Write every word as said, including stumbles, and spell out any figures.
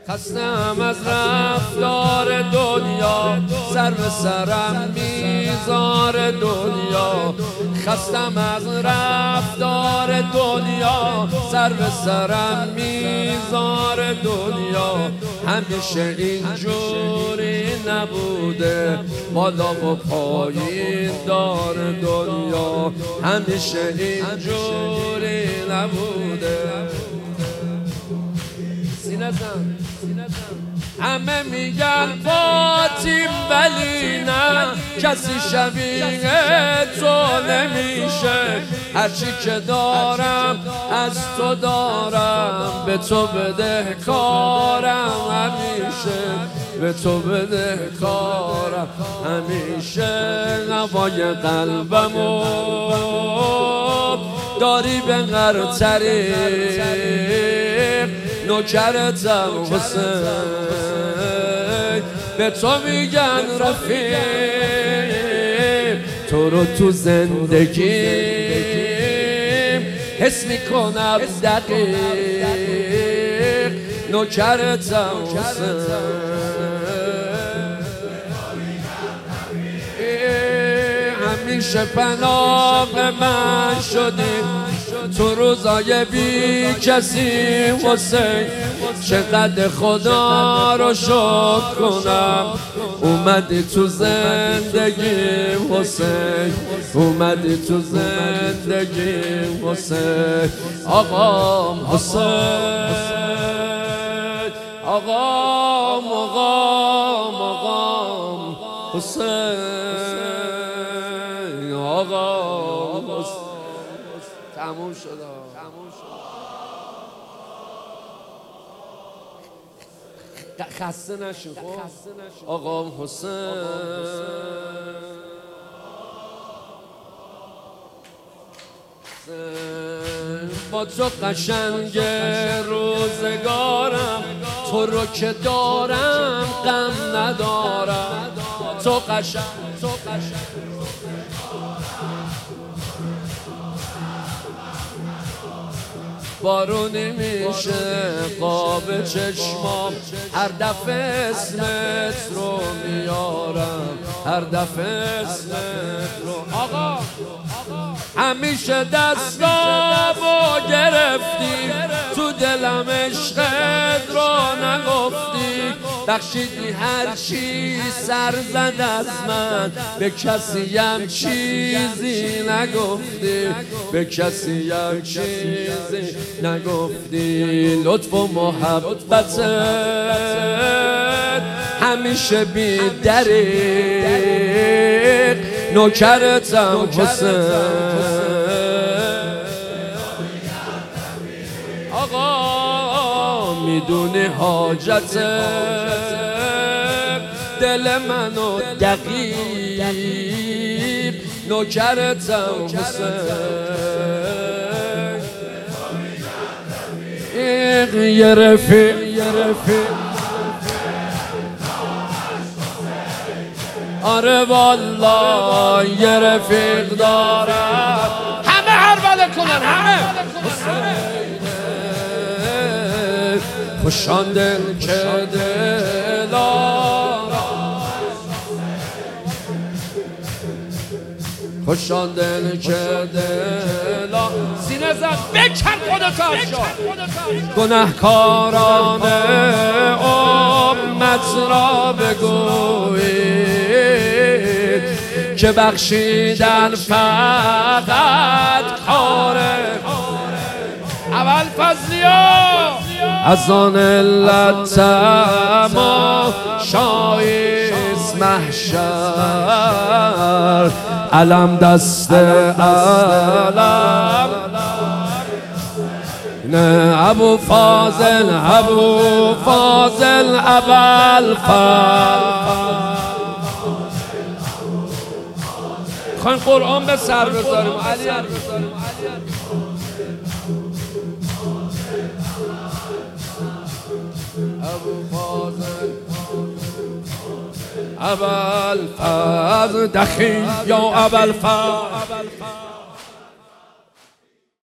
خستم از رفتار دنیا، سر به سرم میذاره دنیا. خستم از رفتار دنیا، سر به سرم میذاره دنیا. همیشه اینجوری نبوده، بالا و پایین داره دنیا. همیشه اینجوری نبوده. سینه زن همه میگن فاتیم ولی نه، کسی شبیه تو نمیشه. هرچی که دارم از تو دارم، به تو بده کارم همیشه. به تو بده کارم همیشه. نوای قلبمو داری به غرطری، نوکرتم حسین، به تو میگن رفیق. تو رو تو زندگی حس میکنم دقیق، نوکرتم حسین. همیشه پناه من شدی تو روزای بی کسی حسین. چقدر خدا رو شکر کنم، اومدی تو زندگی حسین. اومدی تو زندگی حسین. آقام حسین، آقام آقام آقام حسین، آقام حسین. تموم شد. تموم شد. خسته نشو آقام حسین. با تو قشنگ روزگارم، تو رو که دارم غم ندارم. تو قشنگ تو قشنگ بارونی میشه قاب چشمام، هر دفعه اسمت رو میارم، هر دفعه اسمت رو. آقا همیشه دستامو گرفتی، تو دلم عشقت رو نگفتی. بخشیدی هر چی سر زد از من، به کسی هم چیزی نگفتی، به کسی هم چیزی نگفتی. لطف و محبتت همیشه بی دریغ، نوکرتم حسین. آقا میدونی حاجت دل منو دقیق، نوکرتم حسین. یه رفیق یه رفیق آره والا یه رفیق دارم. همه هر بله کنن همه. خوشان دل که دلارم، خوشان دل که دلارم. سینه زن بکن خودتو از جا. گناهکاران امت را بگویید که بخشیدن فقط کاره. اول فضلیا از آن علت تماشاییست محشر، علم دست علم. نه ابو فاضل ابو فاضل ابل فاضل. خواهیم قرآن به سر بذاریم. علی ابو فاضل ابل فاضل دخیل یا ابل فاضل.